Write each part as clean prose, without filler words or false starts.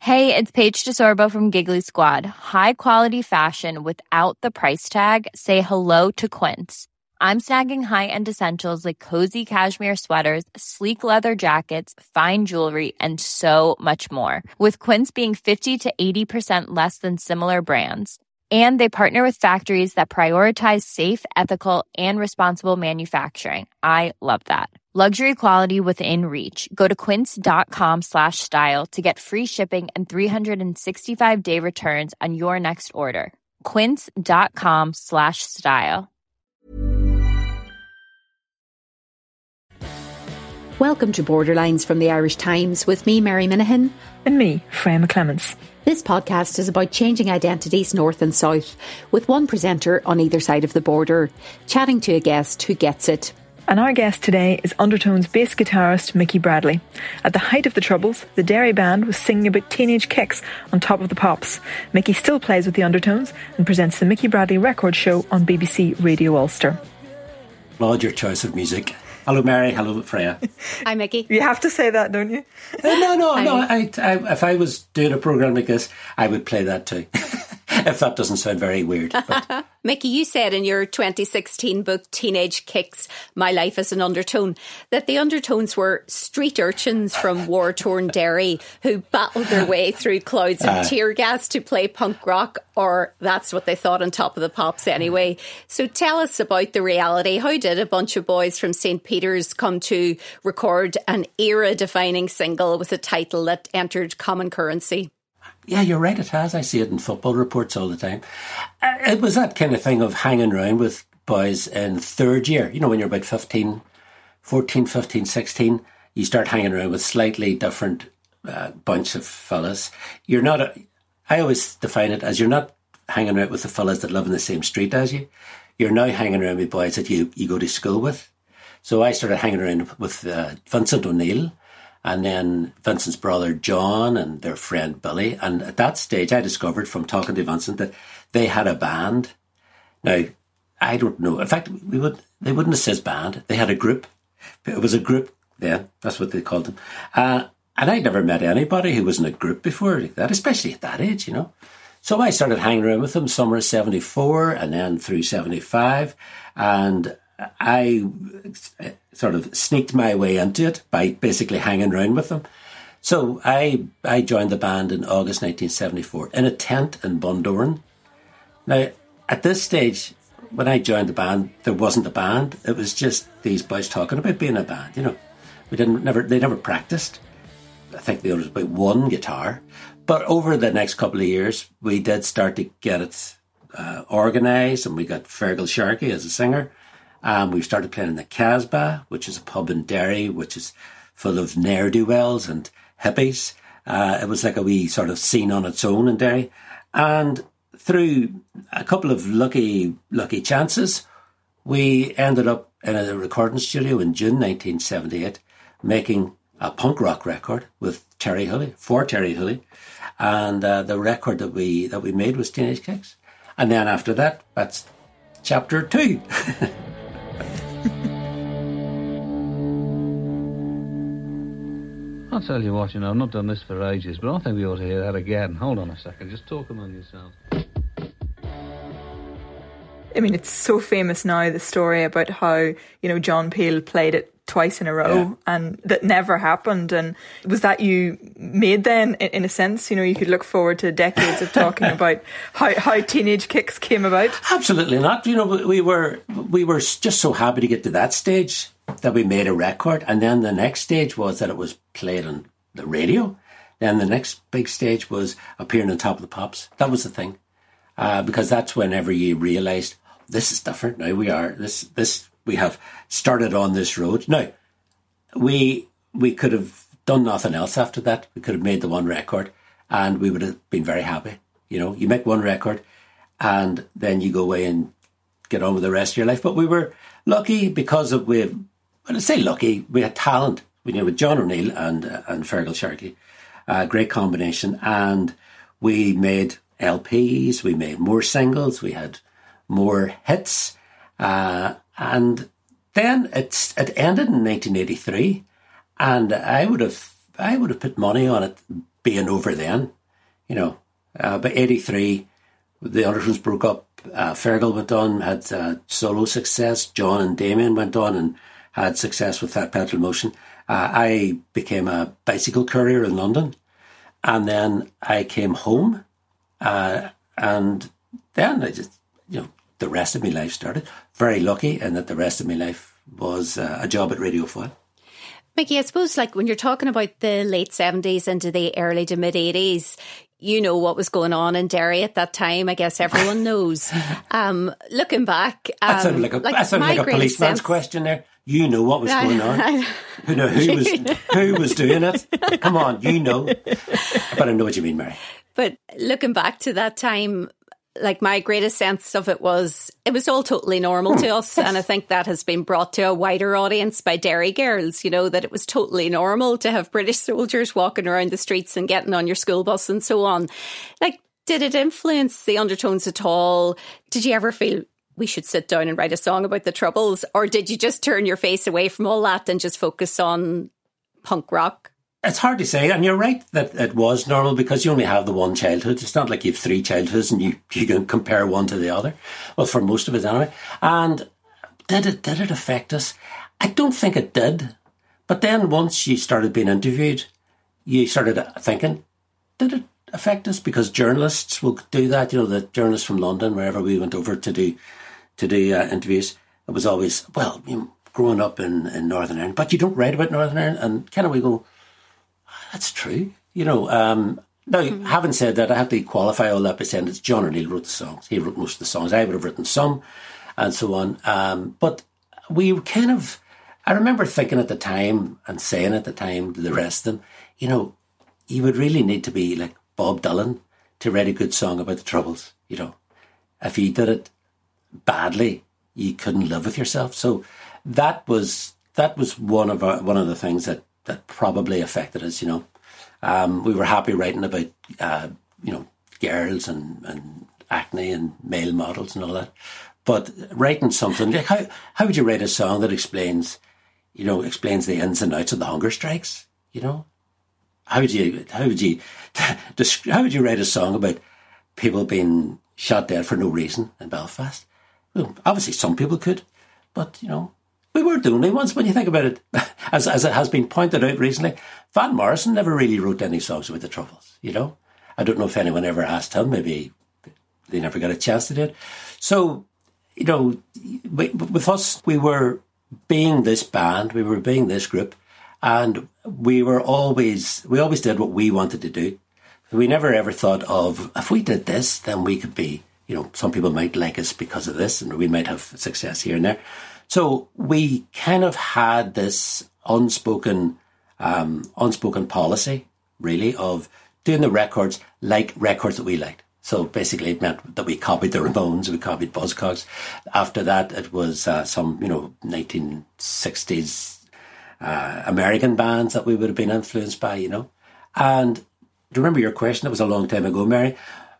Hey, it's Paige DeSorbo from Giggly Squad. High quality fashion without the price tag. Say hello to Quince. I'm snagging high-end essentials like cozy cashmere sweaters, sleek leather jackets, fine jewelry, and so much more. With Quince being 50 to 80% less than similar brands. And they partner with factories that prioritize safe, ethical, and responsible manufacturing. I love that. Luxury quality within reach. Go to quince.com/style to get free shipping and 365-day returns on your next order. Quince.com/style. Welcome to Borderlines from the Irish Times with me, Mary Minahan. And me, Freya McClements. This podcast is about changing identities north and south, with one presenter on either side of the border, chatting to a guest who gets it. And our guest today is Undertone's bass guitarist Mickey Bradley. At the height of the Troubles, the Derry band was singing about teenage kicks on Top of the Pops. Mickey still plays with the Undertones and presents the Mickey Bradley Record Show on BBC Radio Ulster. Applaud your choice of music. Hello, Mary. Hello, Freya. Hi, Mickey. You have to say that, don't you? No. If I was doing a programme like this, I would play that too. If that doesn't sound very weird. But. Mickey, you said in your 2016 book, Teenage Kicks, My Life as an Undertone, that the Undertones were street urchins from war-torn Derry who battled their way through clouds of tear gas to play punk rock, or that's what they thought on Top of the Pops anyway. So tell us about the reality. How did a bunch of boys from St. Peter's come to record an era-defining single with a title that entered common currency? Yeah, you're right, it has. I see it in football reports all the time. It was that kind of thing of hanging around with boys in third year. You know, when you're about 14, 15, 16, you start hanging around with slightly different bunch of fellas. I always define it as you're not hanging out with the fellas that live in the same street as you. You're now hanging around with boys that you go to school with. So I started hanging around with Vincent O'Neill, and then Vincent's brother John and their friend Billy. And at that stage, I discovered from talking to Vincent that they had a band. Now, I don't know. In fact, they wouldn't have said band. They had a group. It was a group then. That's what they called them. And I'd never met anybody who was in a group before like that, especially at that age, you know. So I started hanging around with them summer of 74 and then through 75. And I sort of sneaked my way into it by basically hanging around with them. So I joined the band in August 1974 in a tent in Bundoran. Now, at this stage, when I joined the band, there wasn't a band. It was just these boys talking about being a band, you know. They never practiced. I think there was about one guitar. But over the next couple of years, we did start to get it organised, and we got Fergal Sharkey as a singer. We started playing in the Casbah, which is a pub in Derry, which is full of ne'er-do-wells and hippies. It was like a wee sort of scene on its own in Derry. And through a couple of lucky chances, we ended up in a recording studio in June 1978, making a punk rock record with Terry Hooley, for Terry Hooley. And the record that we made was Teenage Kicks. And then after that, that's chapter 2. I'll tell you what, I've not done this for ages, but I think we ought to hear that again. Hold on a second, just talk among yourselves. I mean, it's so famous now, the story about how, John Peel played it twice in a row and that never happened. And was that you made then, in a sense? You could look forward to decades of talking about how Teenage Kicks came about? Absolutely not. We were just so happy to get to that stage that we made a record, and then the next stage was that it was played on the radio. Then the next big stage was appearing on Top of the Pops. That was the thing, because that's whenever you realised this is different. Now we have started on this road. Now we could have done nothing else after that. We could have made the one record, and we would have been very happy. You make one record, and then you go away and get on with the rest of your life. But we were lucky because of we had talent. With John O'Neill and Fergal Sharkey, great combination, and we made LPs, we made more singles, we had more hits, and then it ended in 1983, and I would have put money on it being over then, you know. By 83, the Undertones broke up. Fergal went on, had solo success. John and Damien went on and had success with Fat Petrol Motion. I became a bicycle courier in London, and then I came home, and then I just, you know, the rest of my life started. Very lucky in that the rest of my life was a job at Radio 4. Mickey, I suppose, like, when you're talking about the late 70s into the early to mid 80s, you know what was going on in Derry at that time. I guess everyone knows. Looking back, that sounded like a policeman's question there. You know what was going on. Who was doing it? Come on, you know. But I know what you mean, Mary. But looking back to that time, like, my greatest sense of it was all totally normal to us. And I think that has been brought to a wider audience by Derry girls, you know, that it was totally normal to have British soldiers walking around the streets and getting on your school bus and so on. Like, did it influence the Undertones at all? Did you ever feel we should sit down and write a song about the Troubles? Or did you just turn your face away from all that and just focus on punk rock? It's hard to say, and you're right that it was normal because you only have the one childhood. It's not like you have three childhoods and you can compare one to the other. Well, for most of us anyway. And did it affect us? I don't think it did. But then once you started being interviewed, you started thinking, did it affect us? Because journalists will do that. You know, the journalists from London, wherever we went over to do interviews, it was always, well, you know, growing up in Northern Ireland, but you don't write about Northern Ireland. And kind of we go, that's true. You know, now, having said that, I have to qualify all that by saying it's John O'Neill wrote the songs. He wrote most of the songs. I would have written some and so on. But we kind of, I remember thinking at the time and saying at the time to the rest of them, you know, you would really need to be like Bob Dylan to write a good song about the Troubles. You know, if you did it badly, you couldn't live with yourself. So that was one of the things that probably affected us, you know. We were happy writing about, you know, girls and acne and male models and all that. But writing something, like how would you write a song that explains the ins and outs of the hunger strikes, you know? How would you write a song about people being shot dead for no reason in Belfast? Well, obviously some people could, but, you know, we weren't the only ones when you think about it. As it has been pointed out recently, Van Morrison never really wrote any songs about the Troubles, you know. I don't know if anyone ever asked him. Maybe they never got a chance to do it. So, you know, with us, we were being this band, we were being this group, and we always did what we wanted to do. We never ever thought of, if we did this, then we could be, you know, some people might like us because of this, and we might have success here and there. So we kind of had this unspoken policy, really, of doing the records like records that we liked. So basically it meant that we copied the Ramones, we copied Buzzcocks. After that, it was some, you know, 1960s American bands that we would have been influenced by, you know. And do you remember your question? It was a long time ago, Mary.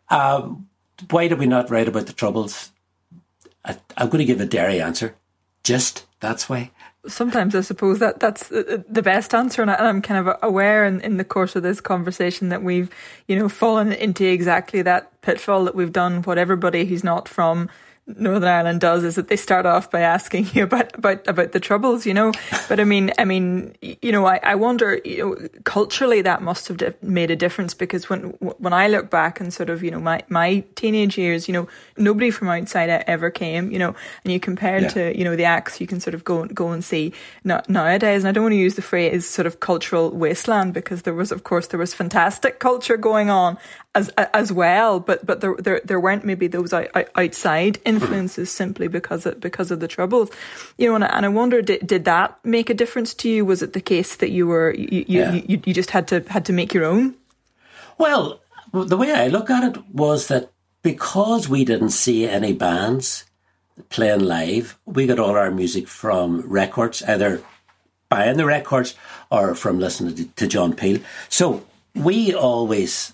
Why did we not write about the Troubles? I'm going to give a Derry answer. Just that's why. Sometimes I suppose that's the best answer, and I'm kind of aware in the course of this conversation that we've, you know, fallen into exactly that pitfall that we've done. What everybody who's not from Northern Ireland does is that they start off by asking you about the Troubles, you know. But I mean, you know, I wonder, you know, culturally that must have made a difference, because when I look back and sort of, you know, my teenage years, you know, nobody from outside ever came, you know, and you compare to, you know, the acts you can sort of go and see nowadays. And I don't want to use the phrase sort of cultural wasteland, because there was fantastic culture going on as well, but there weren't maybe those outside influences simply because of the Troubles, you know. And I wonder, did that make a difference to you? Was it the case that you just had to make your own? Well, the way I look at it was that because we didn't see any bands playing live, we got all our music from records, either buying the records or from listening to John Peel. So we always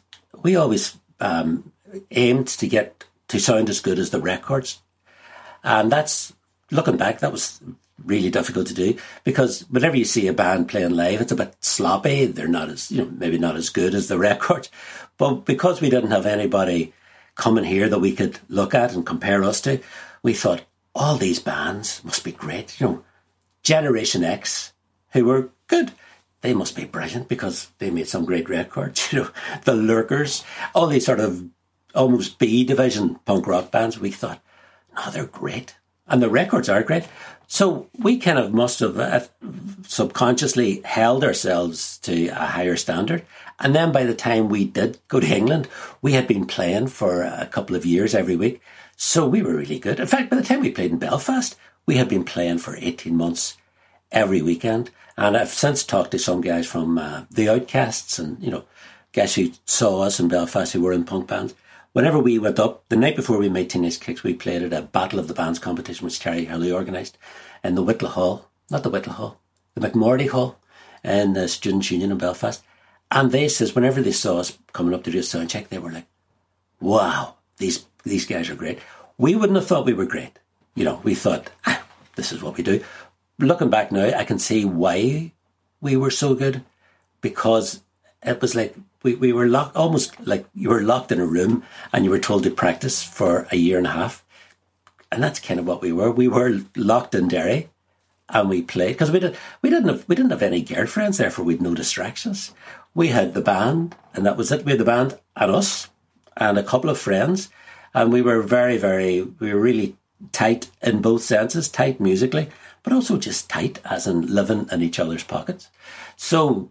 aimed to get to sound as good as the records. And that's, looking back, that was really difficult to do, because whenever you see a band playing live, it's a bit sloppy. They're not as, maybe not as good as the records. But because we didn't have anybody coming here that we could look at and compare us to, we thought, all these bands must be great. Generation X, who were good, they must be brilliant because they made some great records. The Lurkers, all these sort of almost B division punk rock bands. We thought, no, they're great. And the records are great. So we kind of must have subconsciously held ourselves to a higher standard. And then by the time we did go to England, we had been playing for a couple of years every week. So we were really good. In fact, by the time we played in Belfast, we had been playing for 18 months every weekend. And I've since talked to some guys from the Outcasts and, guys who saw us in Belfast who were in punk bands. Whenever we went up, the night before we made Teenage Kicks, we played at a Battle of the Bands competition which Terry Hurley organised in the Whittle Hall, not the Whittle Hall, the McMorty Hall in the Students' Union in Belfast. And they says whenever they saw us coming up to do a sound check, they were like, wow, these guys are great. We wouldn't have thought we were great. We thought, this is what we do. Looking back now, I can see why we were so good, because it was like we were locked, almost like you were locked in a room and you were told to practice for a year and a half. And that's kind of what we were. We were locked in Derry and we played because we didn't have any girlfriends, therefore we'd no distractions. We had the band and that was it. We had the band and us and a couple of friends, and we were we were really tight in both senses, tight musically, but also just tight as in living in each other's pockets. So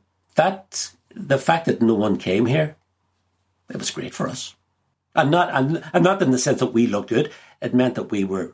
the fact that no one came here, it was great for us. And not in the sense that we looked good. It meant that we were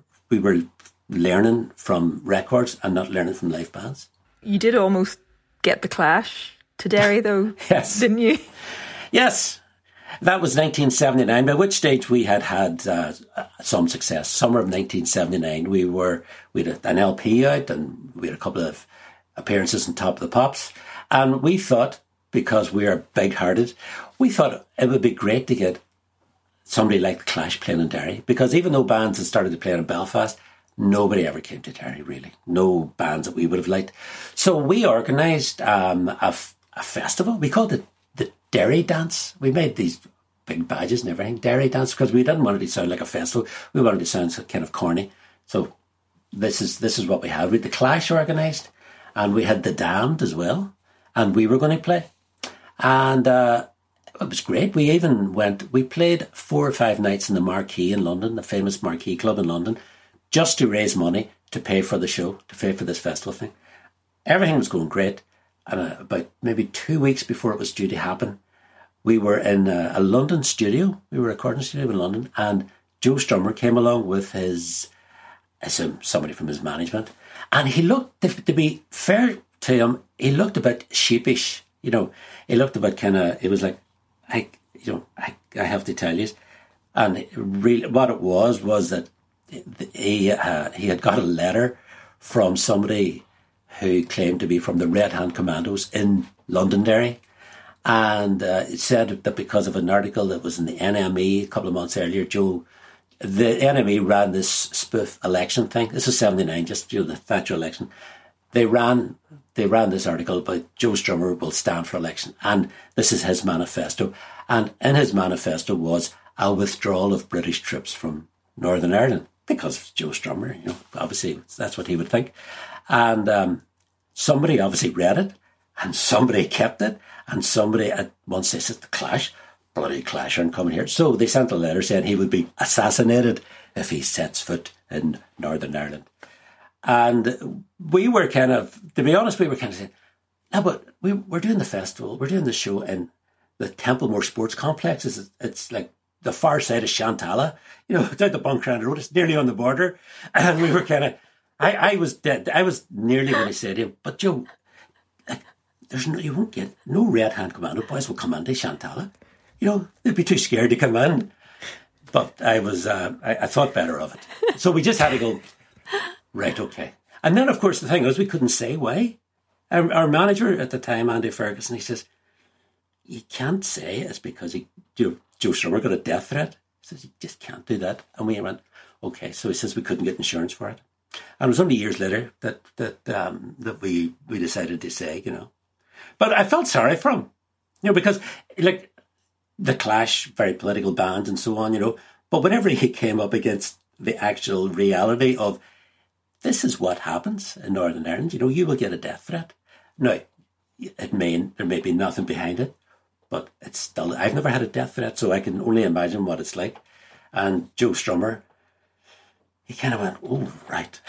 learning from records and not learning from live bands. You did almost get the Clash to Derry though, yes, didn't you? Yes. That was 1979, by which stage we had some success. Summer of 1979, we had an LP out and we had a couple of appearances on Top of the Pops. And we thought, because we are big-hearted, we thought it would be great to get somebody like the Clash playing in Derry. Because even though bands had started to play in Belfast, nobody ever came to Derry, really. No bands that we would have liked. So we organised a festival. We called it the Derry Dance. We made these big badges and everything, Derry Dance, because we didn't want it to sound like a festival. We wanted it to sound kind of corny. So this is what we had. We had the Clash organised, and we had the Damned as well, and we were going to play. And it was great. We played 4 or 5 nights in the Marquee in London, the famous Marquee Club in London, just to raise money to pay for the show, to pay for this festival thing. Everything was going great. And about maybe 2 weeks before it was due to happen, we were in a London studio. We were a recording studio in London, and Joe Strummer came along with somebody from his management. And he looked, to be fair to him, he looked a bit sheepish. He looked a bit it was like, I have to tell you. And really, what it was that he had got a letter from somebody who claimed to be from the Red Hand Commandos in Londonderry. And it said that because of an article that was in the NME a couple of months earlier, the NME ran this spoof election thing. This was 79, just the Thatcher election. They ran this article about Joe Strummer will stand for election. And this is his manifesto. And in his manifesto was a withdrawal of British troops from Northern Ireland. Because of Joe Strummer, obviously that's what he would think. And somebody obviously read it, and somebody kept it, and somebody at once they said, the Clash, bloody Clash aren't coming here. So they sent a letter saying he would be assassinated if he sets foot in Northern Ireland. And we were to be honest, saying, no, but we're doing the festival, we're doing the show in the Templemore Sports Complex. It's like the far side of Shantala, it's out the Buncrand Road, it's nearly on the border. And we were I was dead. I was nearly going to say to him, but Joe, you won't get, no Red Hand Commando boys will come into Shantala. They'd be too scared to come in. But I thought better of it. So we just had to go, right, okay. And then, of course, the thing was, we couldn't say why. Our manager at the time, Andy Ferguson, he says, you can't say it's because Joe Strummer got a death threat. He says, you just can't do that. And we went, okay. So he says we couldn't get insurance for it. And it was only years later that we decided to say, you know. But I felt sorry for him, you know, because like the Clash, very political band and so on, you know. But whenever he came up against the actual reality of this is what happens in Northern Ireland, you know, you will get a death threat. Now, there may be nothing behind it, but it's still, I've never had a death threat, so I can only imagine what it's like. And Joe Strummer, he kind of went, oh, right.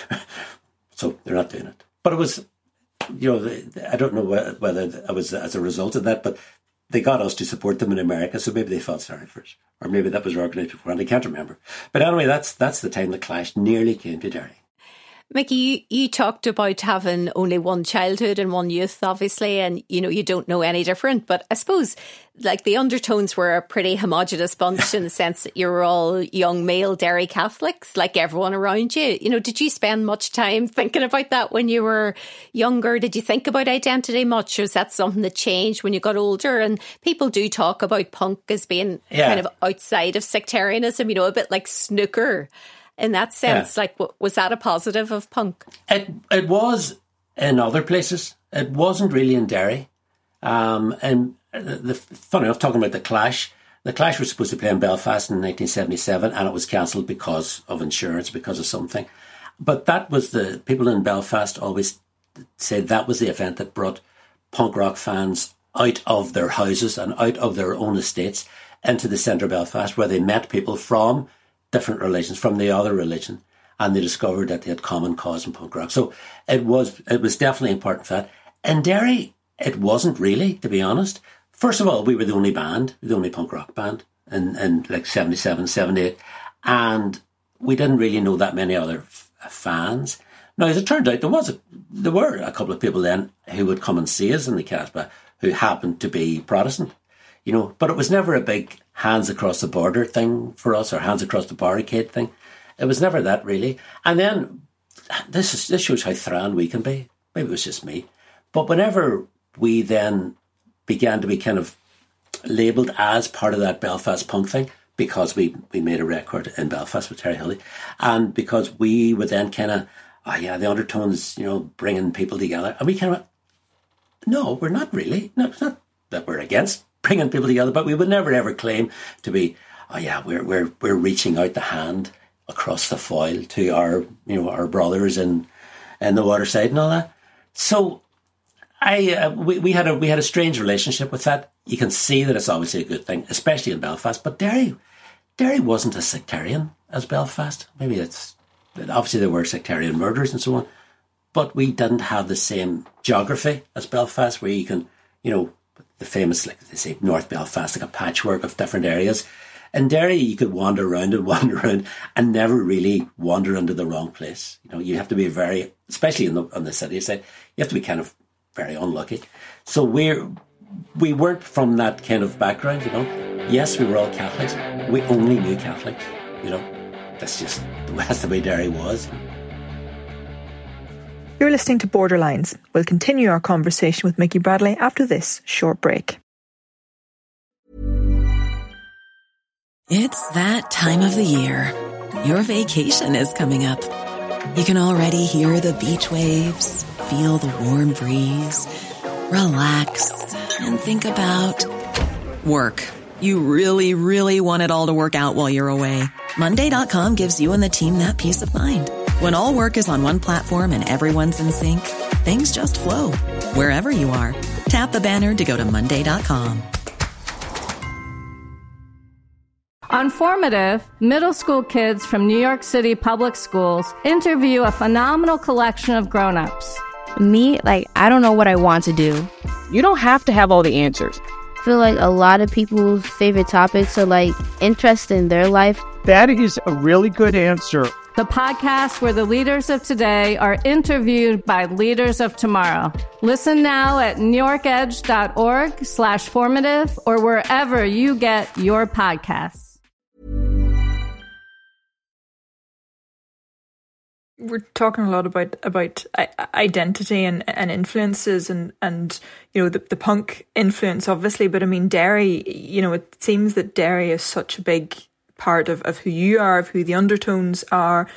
So they're not doing it. But it was, you know, I don't know whether it was as a result of that, but they got us to support them in America, so maybe they felt sorry for us. Or maybe that was organised beforehand. I can't remember. But anyway, that's the time the Clash nearly came to Derry. Mickey, you talked about having only one childhood and one youth, obviously, and, you know, you don't know any different. But I suppose, like, the undertones were a pretty homogenous bunch in the sense that you were all young male Derry Catholics, like everyone around you. You know, did you spend much time thinking about that when you were younger? Did you think about identity much? Or is that something that changed when you got older? And people do talk about punk as being kind of outside of sectarianism, you know, a bit like snooker. In that sense, like, was that a positive of punk? It was in other places. It wasn't really in Derry. And funny enough, talking about the Clash were supposed to play in Belfast in 1977, and it was cancelled because of insurance, because of something. But that was the people in Belfast always said that was the event that brought punk rock fans out of their houses and out of their own estates into the centre of Belfast, where they met people from different religions, from the other religion, and they discovered that they had common cause in punk rock. So it was definitely important for that. In Derry, it wasn't really, to be honest. First of all, we were the only punk rock band in like 77, 78, and we didn't really know that many other fans. Now, as it turned out, there were a couple of people then who would come and see us in the Casbah who happened to be Protestant. You know, but it was never a big hands across the border thing for us, or hands across the barricade thing. It was never that, really. And then this shows how thran we can be. Maybe it was just me. But whenever we then began to be kind of labelled as part of that Belfast punk thing, because we made a record in Belfast with Terry Hilly, and because we would then kind of, the undertones, you know, bringing people together. And we kind of went, no, we're not really. No, it's not that we're against bringing people together, but we would never ever claim to be, we're reaching out the hand across the foil to our brothers in the Waterside and all that. So we had a strange relationship with that. You can see that it's obviously a good thing, especially in Belfast. But Derry wasn't as sectarian as Belfast. Maybe obviously there were sectarian murders and so on, but we didn't have the same geography as Belfast, where you can, you know, the famous, like they say, North Belfast, like a patchwork of different areas. In Derry, you could wander around and never really wander into the wrong place. You know, you have to be very, especially on the city side, you have to be kind of very unlucky. So we weren't from that kind of background, you know. Yes, we were all Catholics. We only knew Catholics, you know. That's the way Derry was. You're listening to Borderlines. We'll continue our conversation with Mickey Bradley after this short break. It's that time of the year. Your vacation is coming up. You can already hear the beach waves, feel the warm breeze, relax, and think about work. You really, really want it all to work out while you're away. Monday.com gives you and the team that peace of mind. When all work is on one platform and everyone's in sync, things just flow. Wherever you are, tap the banner to go to Monday.com. On Formative, middle school kids from New York City public schools interview a phenomenal collection of grown-ups. Me, I don't know what I want to do. You don't have to have all the answers. I feel like a lot of people's favorite topics are interest in their life. That is a really good answer. The podcast where the leaders of today are interviewed by leaders of tomorrow. Listen now at newyorkedge.org/formative or wherever you get your podcasts. We're talking a lot about identity and influences and you know the punk influence, obviously, but I mean Derry, you know, it seems that Derry is such a big part of who you are, of who the Undertones are.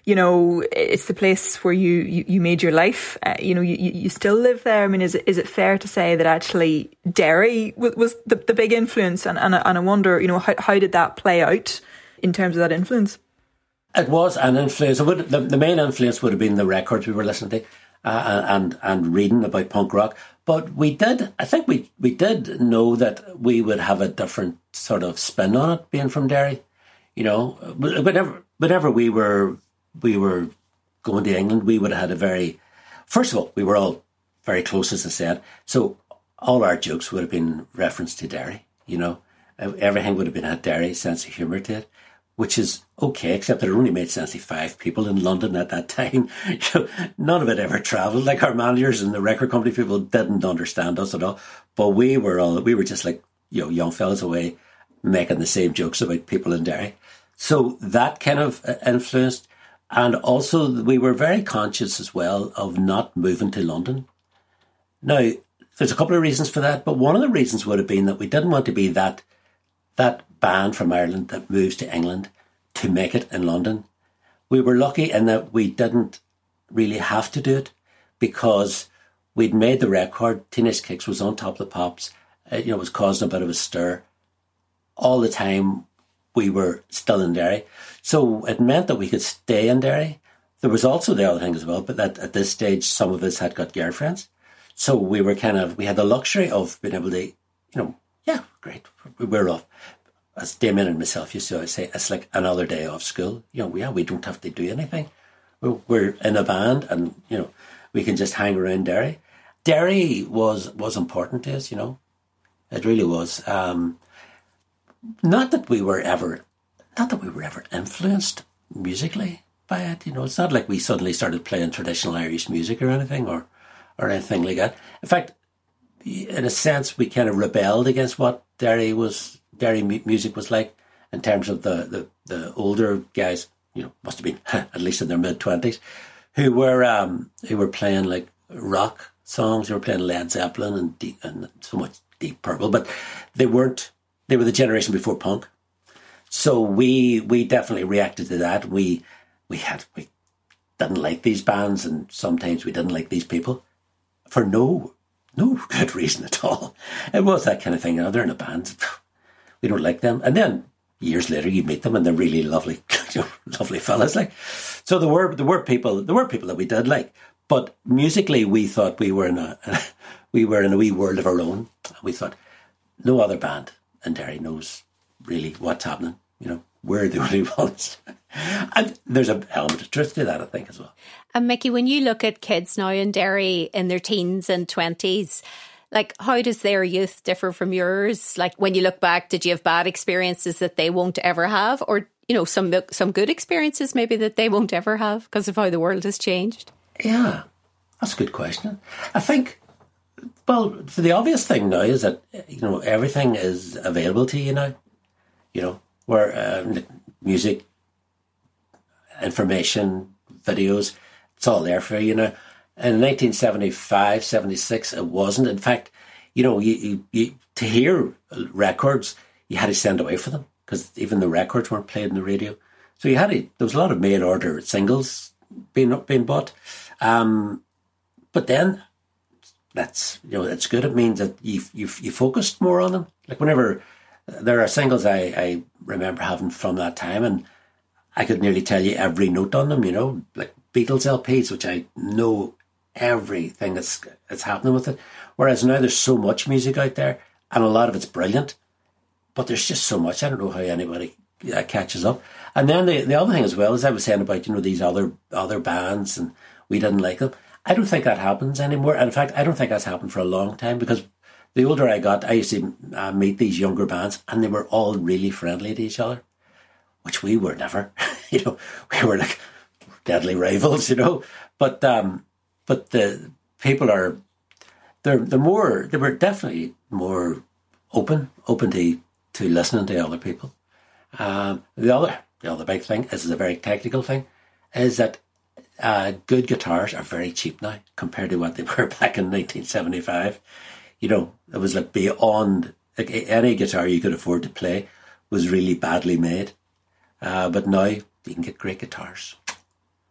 you know, it's the place where you made your life. You know, you still live there. I mean, is it fair to say that actually Derry was the big influence? And I wonder, you know, how did that play out in terms of that influence? It was an influence. The main influence would have been the records we were listening to and reading about punk rock. But I think we did know that we would have a different sort of spin on it, being from Derry. You know, whenever we were going to England, we would have had first of all, we were all very close, as I said. So all our jokes would have been referenced to Derry, you know. Everything would have been had Derry sense of humour to it, which is okay, except that it only made sense to 5 people in London at that time. You know, none of it ever travelled. Like, our managers and the record company people didn't understand us at all. But we were just like, you know, young fellas away making the same jokes about people in Derry. So that kind of influenced. And also we were very conscious as well of not moving to London. Now, there's a couple of reasons for that, but one of the reasons would have been that we didn't want to be that band from Ireland that moves to England to make it in London. We were lucky in that we didn't really have to do it because we'd made the record. Teenage Kicks was on Top of the Pops. You know, it was causing a bit of a stir. All the time we were still in Derry. So it meant that we could stay in Derry. There was also the other thing as well, but that at this stage, some of us had got girlfriends. So we had the luxury of being able to, you know, yeah, great, we're off. As Damien and myself used to always say, it's like another day off school. You know, we don't have to do anything. We're in a band and, you know, we can just hang around Derry. Derry was important to us, you know. It really was. Not that we were ever influenced musically by it. You know, it's not like we suddenly started playing traditional Irish music or anything or anything like that. In fact, in a sense, we kind of rebelled against what Derry music was like in terms of the older guys, you know, must have been at least in their mid-20s, who were playing like rock songs. They were playing Led Zeppelin and so much Deep Purple, but they were the generation before punk. So we definitely reacted to that. We didn't like these bands, and sometimes we didn't like these people for no good reason at all. It was that kind of thing. You know, they're in a band, we don't like them, and then years later you meet them and they're really lovely, you know, lovely fellas. Like, so there were people that we did like, but musically we thought we were in a wee world of our own. We thought no other band in Derry knows really what's happening. You know, we're the only ones. And there's an element of truth to that, I think, as well. And Mickey, when you look at kids now in Derry in their teens and 20s, like, how does their youth differ from yours? Like, when you look back, did you have bad experiences that they won't ever have? Or, you know, some good experiences maybe that they won't ever have because of how the world has changed? Yeah, that's a good question. I think, well, the obvious thing now is that, you know, everything is available to you now. You know, where music, information, videos, it's all there for you now. In 1975, 76, it wasn't. In fact, you know, you to hear records, you had to send away for them because even the records weren't played on the radio. So there was a lot of mail-order singles being bought. But then that's good. It means that you focused more on them. Like, whenever there are singles I remember having from that time, and I could nearly tell you every note on them, you know, like Beatles LPs, which I know everything that's happening with it. Whereas now there's so much music out there, and a lot of it's brilliant, but there's just so much. I don't know how anybody catches up. And then the other thing as well, as I was saying about, you know, these other bands, and we didn't like them. I don't think that happens anymore. And in fact, I don't think that's happened for a long time, because the older I got, I used to meet these younger bands, and they were all really friendly to each other, which we were never. You know, we were like deadly rivals, you know. But the people they were definitely more open to listening to other people. The other big thing, this is a very technical thing, is that good guitars are very cheap now compared to what they were back in 1975. You know, it was like beyond, like, any guitar you could afford to play was really badly made. But now you can get great guitars.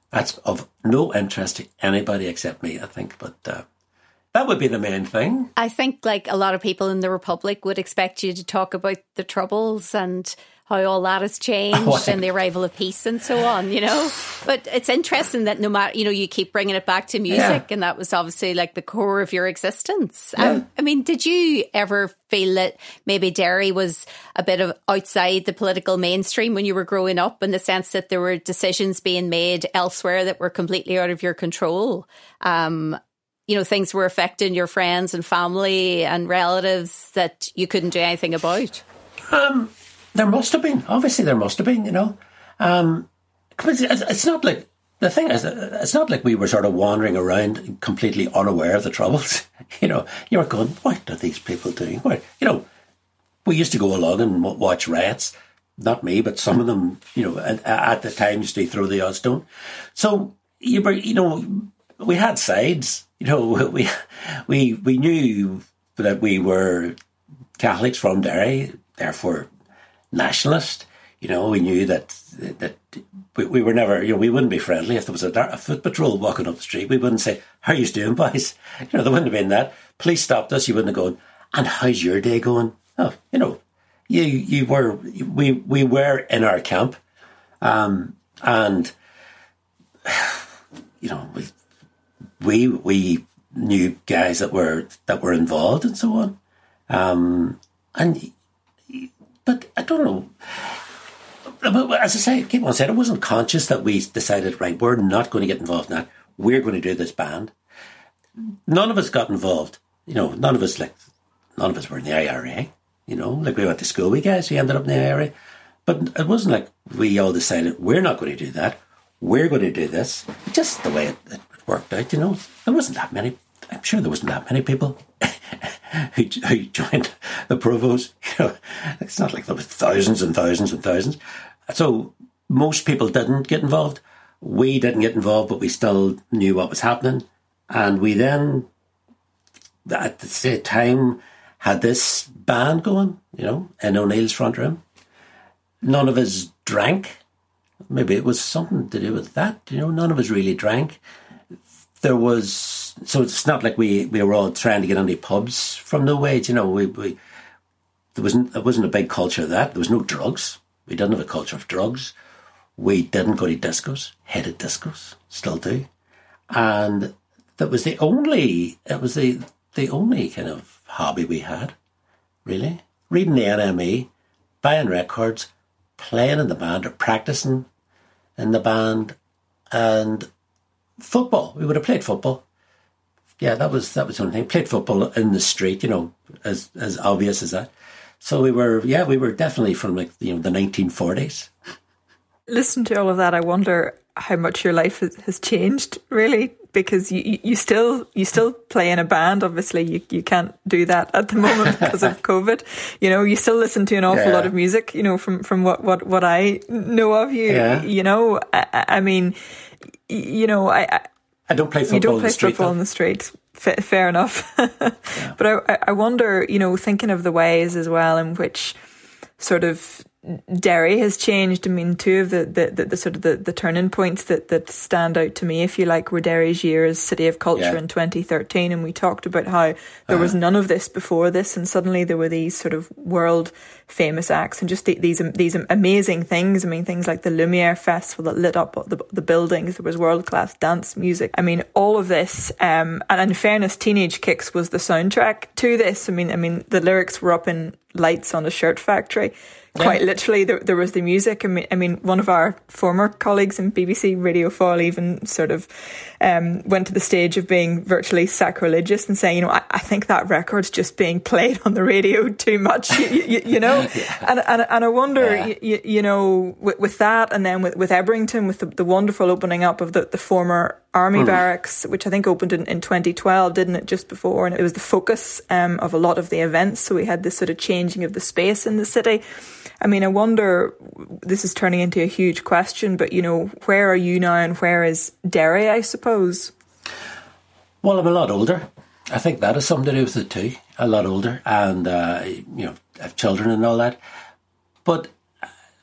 That's of no interest to anybody except me, I think. But that would be the main thing. I think like a lot of people in the Republic would expect you to talk about the Troubles and how all that has changed and the arrival of peace and so on, you know. But it's interesting that no matter, you know, you keep bringing it back to music, and that was obviously like the core of your existence. I mean, did you ever feel that maybe Derry was a bit of outside the political mainstream when you were growing up, in the sense that there were decisions being made elsewhere that were completely out of your control? You know, things were affecting your friends and family and relatives that you couldn't do anything about? There must have been. Obviously, there must have been, you know. It's not like, the thing is, it's not like we were sort of wandering around completely unaware of the Troubles. You know, you were going, what are these people doing? What? You know, we used to go along and watch riots. Not me, but some of them, you know, at the time used to throw the odd stone. So, you know, we had sides. You know, we knew that we were Catholics from Derry, therefore nationalist. You know, we knew that we were never, you know, we wouldn't be friendly if there was a foot patrol walking up the street. We wouldn't say, how are you doing, boys? You know, there wouldn't have been that. Police stopped us. You wouldn't have gone, and how's your day going? Oh, you know, we were in our camp, and you know, we knew guys that were involved and so on, but I don't know. As I say, keep on saying, it wasn't conscious that we decided, right, we're not going to get involved in that. We're going to do this band. None of us got involved. You know, none of us were in the IRA. You know, like we went to school, we ended up in the IRA. But it wasn't like we all decided, we're not going to do that. We're going to do this. Just the way it worked out, you know. There wasn't that many. I'm sure there wasn't that many people who joined the Provos. You know, it's not like there were thousands and thousands and thousands. So most people didn't get involved. We didn't get involved, but we still knew what was happening. And we then, at the same time, had this band going, you know, in O'Neill's front room. None of us drank. Maybe it was something to do with that. You know, none of us really drank. So it's not like we were all trying to get into pubs from no wage. You know, it wasn't a big culture of that. There was no drugs. We didn't have a culture of drugs. We didn't go to discos, hated discos, still do. And that was the only kind of hobby we had, really. Reading the NME, buying records, playing in the band or practicing in the band, and football. We would have played football. Yeah, that was the only thing. Played football in the street, you know, as obvious as that. So we were definitely from, like, you know, the 1940s. Listen to all of that, I wonder how much your life has changed, really, because you still play in a band. Obviously, you can't do that at the moment because of COVID. You know, you still listen to an awful lot of music. You know, from what I know of you. Yeah. You know, I mean, you know, I don't play football. You don't play football in the street. Fair enough. Yeah. But I wonder, you know, thinking of the ways as well in which sort of Derry has changed. I mean, two of the sort of the turning points that stand out to me, if you like, were Derry's year as City of Culture in 2013, and we talked about how there was none of this before this, and suddenly there were these sort of world famous acts and just these amazing things. I mean, things like the Lumiere Festival that lit up the buildings. There was world class dance music. I mean, all of this, and in fairness, Teenage Kicks was the soundtrack to this. I mean, the lyrics were up in lights on a shirt factory. Quite literally, there was the music. I mean, one of our former colleagues in BBC Radio Foyle even sort of went to the stage of being virtually sacrilegious and saying, you know, I think that record's just being played on the radio too much, you know. And I wonder, you know, with that, and then with Ebrington, with the wonderful opening up of the former army barracks, which I think opened in 2012, didn't it, just before? And it was the focus of a lot of the events. So we had this sort of changing of the space in the city. I mean, I wonder, this is turning into a huge question, but, you know, where are you now and where is Derry, I suppose? Well, I'm a lot older. I think that has something to do with it too. A lot older, and, you know, I have children and all that. But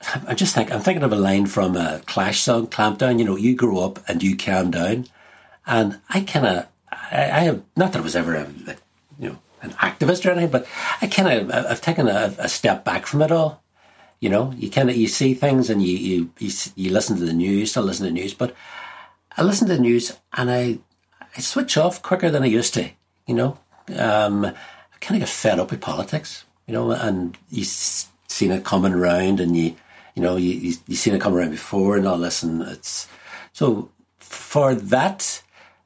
I'm thinking of a line from a Clash song, Clamp Down. You know, you grow up and you calm down. And I have, not that I was ever an activist or anything, but I've taken a step back from it all. You know, you see things and you listen to the news, still listen to the news, but I listen to the news and I switch off quicker than I used to, you know. I kind of get fed up with politics, you know, and you've seen it coming around and you've seen it come around before and all this, and it's, so for that,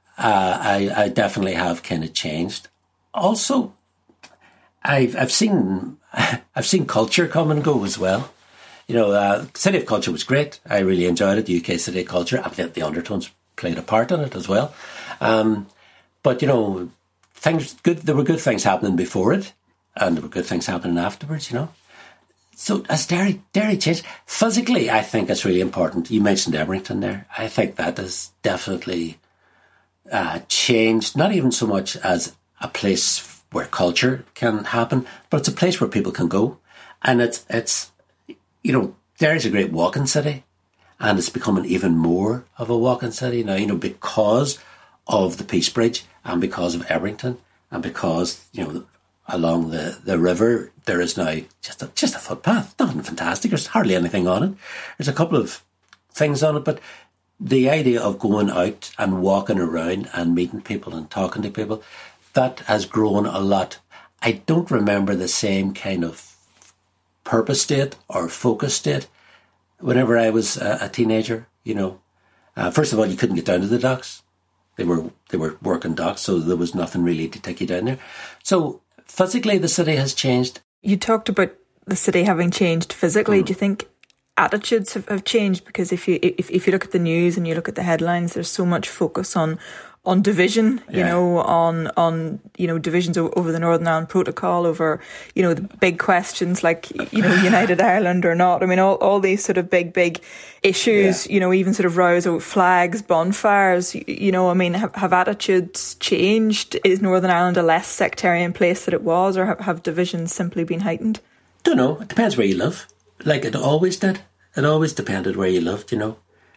I definitely have kind of changed. Also, I've seen culture come and go as well. You know, City of Culture was great. I really enjoyed it. The UK City of Culture. I think the Undertones played a part in it as well. But you know, there were good things happening before it, and there were good things happening afterwards. You know, so as Derry changed physically, I think it's really important. You mentioned Ebrington there. I think that has definitely changed. Not even so much as a place where culture can happen, but it's a place where people can go. And it's you know, Derry's a great walking city, and it's becoming even more of a walking city now, you know, because of the Peace Bridge and because of Ebrington and because, you know, along the river there is now just a footpath. Nothing fantastic. There's hardly anything on it. There's a couple of things on it, but the idea of going out and walking around and meeting people and talking to people, that has grown a lot. I don't remember the same kind of purpose state or focus state whenever I was a teenager, you know. First of all, you couldn't get down to the docks. They were working docks, so there was nothing really to take you down there. So physically, the city has changed. You talked about the city having changed physically. Do you think attitudes have changed? Because if you look at the news and you look at the headlines, there's so much focus on division, you know, on you know, divisions over the Northern Ireland Protocol, over, you know, the big questions like, you know, United Ireland or not. I mean, all these sort of big issues, you know, even sort of rows over flags, bonfires, you know, I mean, have attitudes changed? Is Northern Ireland a less sectarian place than it was, or have divisions simply been heightened? Don't know. It depends where you live. Like it always did. It always depended where you lived, you know.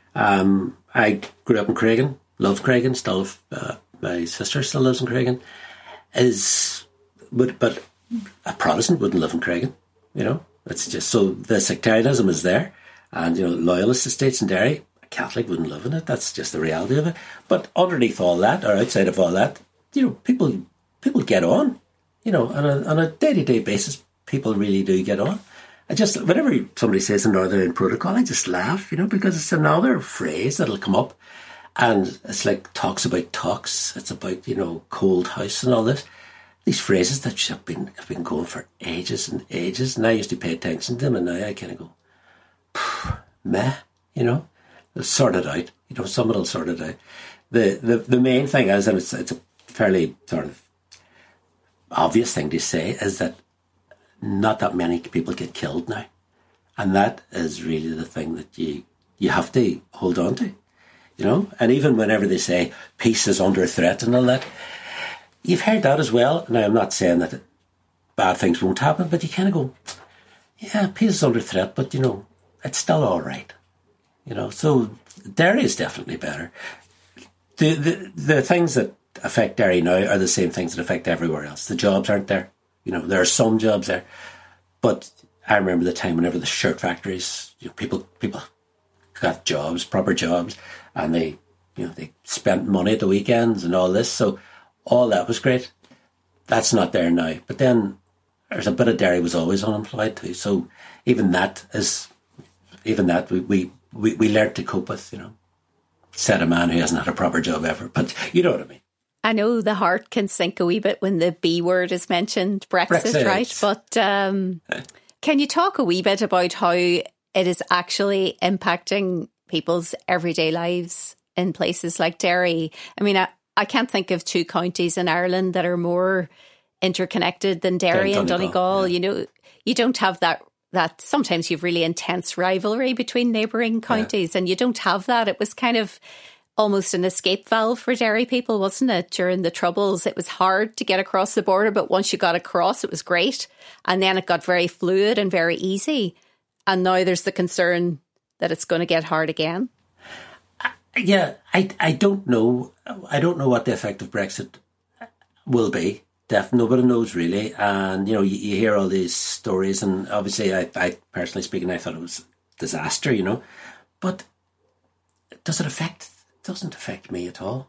I grew up in Craigan. Love Craigan, still. My sister still lives in Craigan. But a Protestant wouldn't live in Craigan, you know. It's just, so the sectarianism is there, and you know, loyalist estates in Derry, a Catholic wouldn't live in it. That's just the reality of it. But underneath all that, or outside of all that, you know, people get on, you know, on a day-to-day basis. People really do get on. I just, whenever somebody says the Northern Ireland Protocol, I just laugh, you know, because it's another phrase that'll come up. And it's like talks about talks. It's about, you know, Cold House and all this. These phrases that have been going for ages and ages. And I used to pay attention to them, and now I kind of go, meh, you know, sort it out. You know, someone will sort it out. The main thing is, and it's a fairly sort of obvious thing to say, is that not that many people get killed now. And that is really the thing that you have to hold on to. You know, and even whenever they say peace is under threat and all that, you've heard that as well. Now, I'm not saying that bad things won't happen, but you kind of go, yeah, peace is under threat, but, you know, it's still all right. You know, so Derry is definitely better. The things that affect Derry now are the same things that affect everywhere else. The jobs aren't there. You know, there are some jobs there. But I remember the time whenever the shirt factories, you know, people got jobs, proper jobs, and they spent money at the weekends and all this. So all that was great. That's not there now. But then there's a bit of Derry was always unemployed too. So even that we learned to cope with, you know. Said a man who hasn't had a proper job ever. But you know what I mean. I know the heart can sink a wee bit when the B word is mentioned, Brexit. Right? But can you talk a wee bit about how it is actually impacting people's everyday lives in places like Derry? I mean, I can't think of two counties in Ireland that are more interconnected than Derry and Donegal. Yeah. You know, you don't have that sometimes you've really intense rivalry between neighbouring counties, and you don't have that. It was kind of almost an escape valve for Derry people, wasn't it? During the Troubles, it was hard to get across the border, but once you got across, it was great. And then it got very fluid and very easy. And now there's the concern that it's going to get hard again. Yeah, I don't know. I don't know what the effect of Brexit will be. Nobody knows really. And, you hear all these stories, and obviously I personally speaking, I thought it was a disaster, But does it affect? It doesn't affect me at all,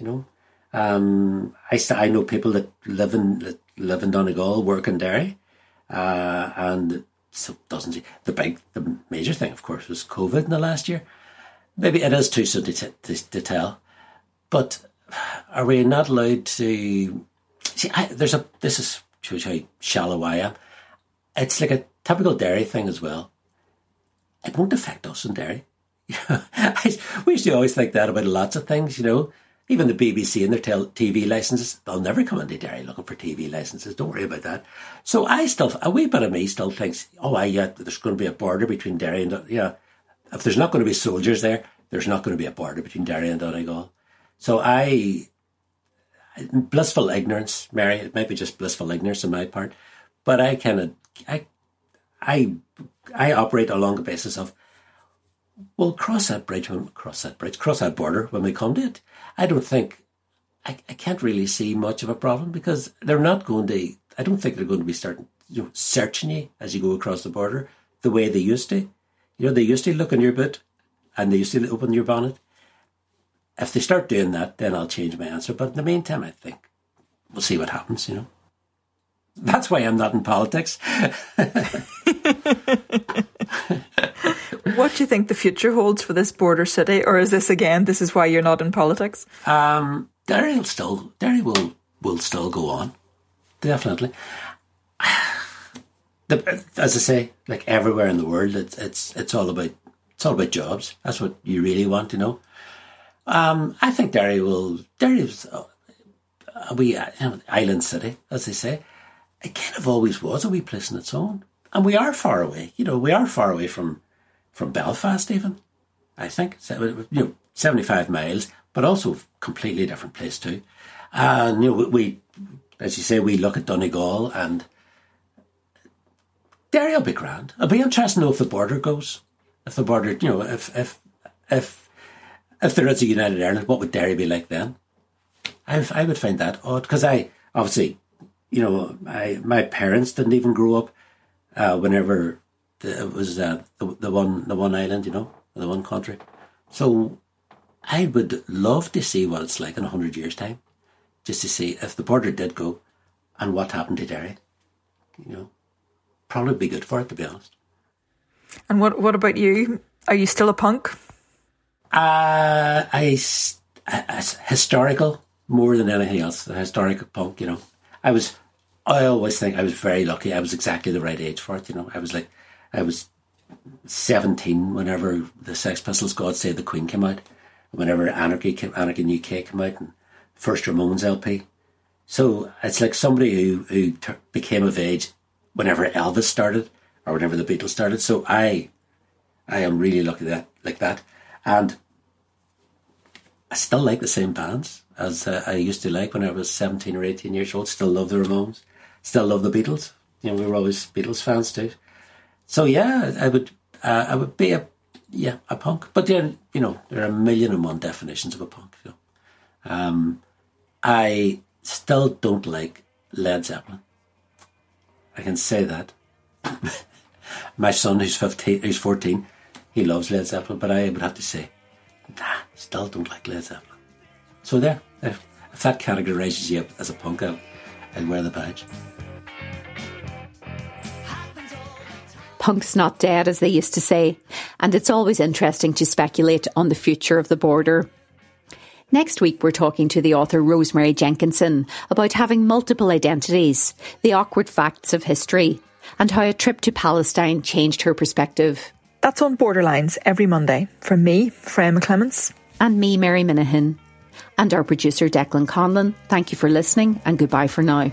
I know people that live in Donegal, work in Derry, and so doesn't the major thing, of course, was COVID in the last year. Maybe it is too soon to tell, but are we not allowed to see? This is shows how shallow I am. It's like a typical Derry thing as well. It won't affect us in Derry. We used to always think that about lots of things, Even the BBC and their TV licences, they'll never come into Derry looking for TV licences. Don't worry about that. So a wee bit of me still thinks, there's going to be a border between Derry and, if there's not going to be soldiers there, there's not going to be a border between Derry and Donegal. So blissful ignorance, Mary, it might be just blissful ignorance on my part, but I operate along the basis of, we'll cross that border when we come to it. I don't think, I can't really see much of a problem, because they're not going to, I don't think they're going to be starting, searching you as you go across the border the way they used to. They used to look in your boot and they used to open your bonnet. If they start doing that, then I'll change my answer. But in the meantime, I think we'll see what happens, That's why I'm not in politics. What do you think the future holds for this border city? Or is this why you're not in politics? Derry will still go on. Definitely. As I say, like everywhere in the world, it's all about jobs. That's what you really want to know. I think Derry's a wee island city, as they say. It kind of always was a wee place on its own. And we are far away. We are far away from Belfast even, I think. 75 miles, but also completely different place too. And, we, as you say, we look at Donegal, and Derry will be grand. It'll be interesting to know if the border goes. If the border, if there is a United Ireland, what would Derry be like then? I would find that odd, because my parents didn't even grow up whenever it was the one island, the one country. So I would love to see what it's like in 100 years' time, just to see if the border did go and what happened to Derry. Probably be good for it, to be honest. And what about you? Are you still a punk? Historical more than anything else. The historical punk, I always think I was very lucky. I was exactly the right age for it, I was 17 whenever the Sex Pistols' God Save the Queen came out, whenever Anarchy in UK came out, and first Ramones LP. So it's like somebody who became of age whenever Elvis started, or whenever the Beatles started. So I am really lucky like that. And I still like the same bands as I used to like when I was 17 or 18 years old. Still love the Ramones. Still love the Beatles. We were always Beatles fans too. So yeah, I would be a punk. But then, there are 1,000,001 definitions of a punk. I still don't like Led Zeppelin. I can say that. My son, who's 14, he loves Led Zeppelin, but I would have to say, still don't like Led Zeppelin. So there, if that categorises you as a punk, I'll wear the badge. Punk's not dead, as they used to say, and it's always interesting to speculate on the future of the border. Next week, we're talking to the author Rosemary Jenkinson about having multiple identities, the awkward facts of history, and how a trip to Palestine changed her perspective. That's on Borderlines every Monday. From me, Freya McClements. And me, Mary Minahan. And our producer, Declan Conlon. Thank you for listening, and goodbye for now.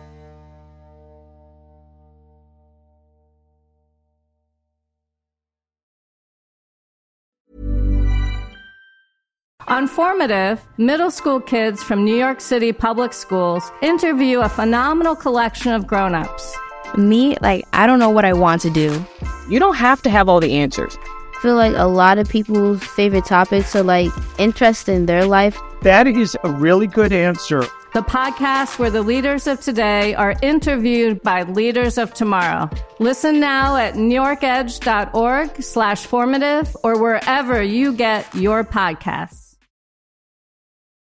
On Formative, middle school kids from New York City public schools interview a phenomenal collection of grown-ups. Me, I don't know what I want to do. You don't have to have all the answers. I feel like a lot of people's favorite topics are interest in their life. That is a really good answer. The podcast where the leaders of today are interviewed by leaders of tomorrow. Listen now at newyorkedge.org/formative or wherever you get your podcasts.